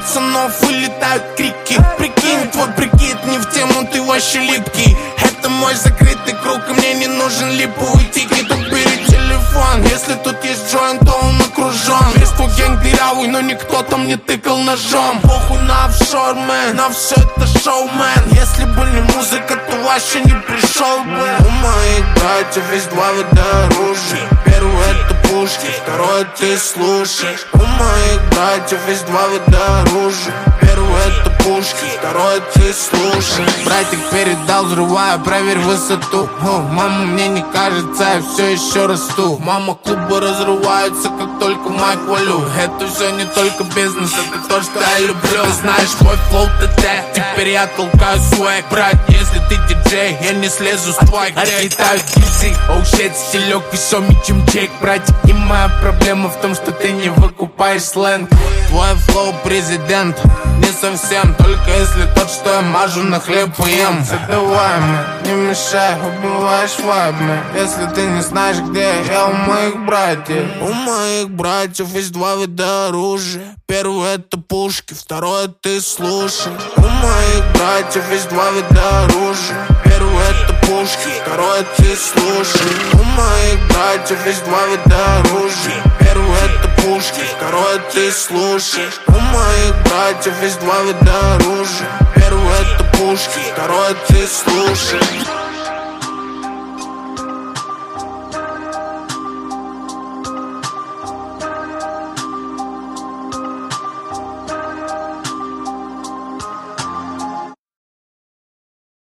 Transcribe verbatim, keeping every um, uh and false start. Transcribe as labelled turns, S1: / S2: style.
S1: пацанов вылетают крики. Прикинь, твой прикид не в тему, ты вообще липкий. Это мой закрытый круг, и мне не нужен липовый тикет. Тут бери телефон, если тут есть джойнт, то он окружен. Весь твой гэнг дырявый, но никто там не тыкал ножом. Похуй на офшор, мэн, на все это шоу, мэн. Если бы не музыка, то вообще не пришел бы. У моих братьев есть два вида оружия. Первый это пушки, второй ты слушаешь. У моих братьев есть два вида оружия. Первый это пушки, второй ты слушаешь. Братик передал, взрываю, проверь высоту. О, мама, мне не кажется, я все еще расту. Мама, клубы разрываются, как только майк валю. Это все не только бизнес, это то, что я люблю. Ты знаешь мой флоу ТТ, теперь я толкаю свэг. Брат, если ты диджей, я не слезу с твоих. Отлетаю дизель, оу щит, стилек весомый, чем Джейк. Братик, и моя проблема в том, что ты не выкупаешь сленг. Твой флоу президент, не совсем, только если тот, что я мажу на хлеб и ем. Задавай мне, не мешай, убиваешь вайбами. Если ты не знаешь, где я у моих братьев. У моих братьев есть два вида оружия. Первый это пушки, второй ты слушаешь. У моих братьев есть два вида оружия. Первый это пушки, второй ты слушаешь. У моих братьев есть два вида оружия. Первый это пушки, второй ты слушаешь. У моих братьев есть два вида оружия. Первый это пушки, второй ты слушаешь.